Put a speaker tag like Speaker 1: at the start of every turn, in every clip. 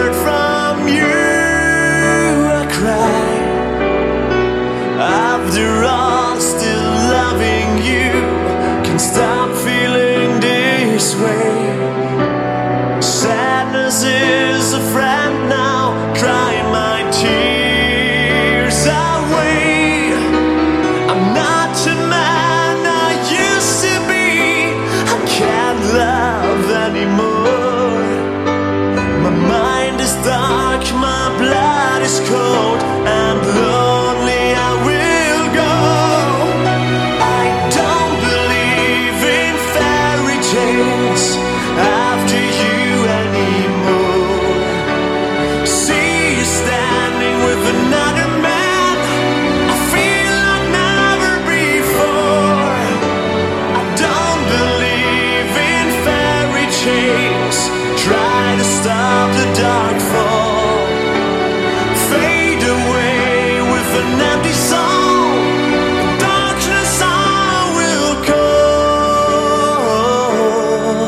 Speaker 1: word from you, I cry. After all, still loving you, can't stop feeling this way. Sadness is a friend now, drying my tears away. I'm not the man I used to be. I can't love anymore. My mind is dark, my blood is cold, and lonely I will go. I don't believe in fairy tales after you anymore. See you standing with another man, I feel like never before. I don't believe in fairy tales, try to stop the dark fall. Fade away with an empty soul, darkness I will call.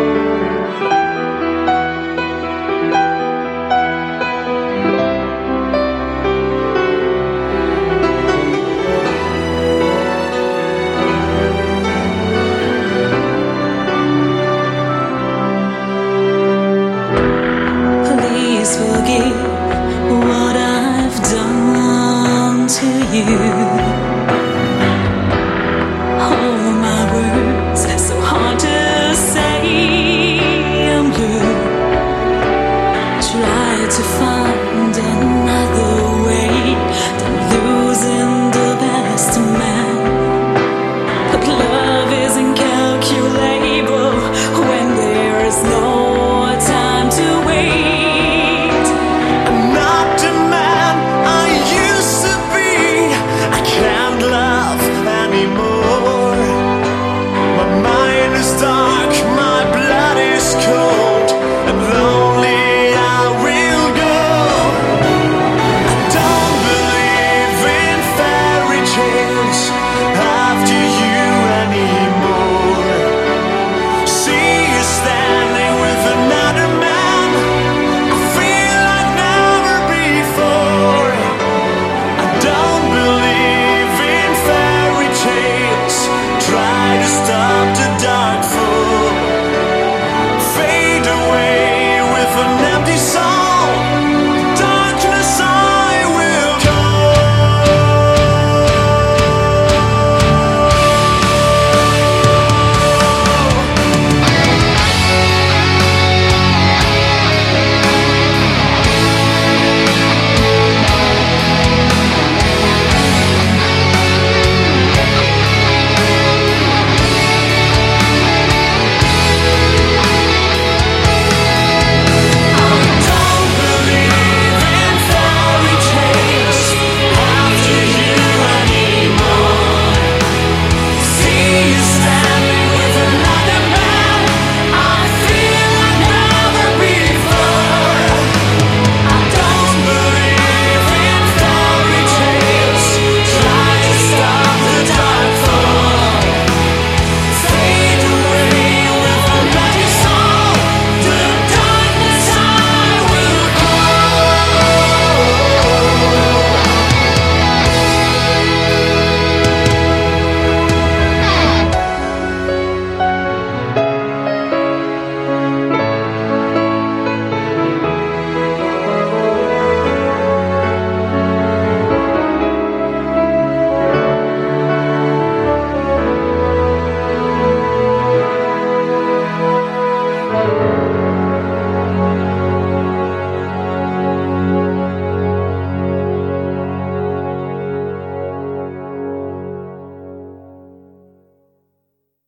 Speaker 2: Please forgive what I've done to you. All my words are so hard to say. I'm blue. Try to find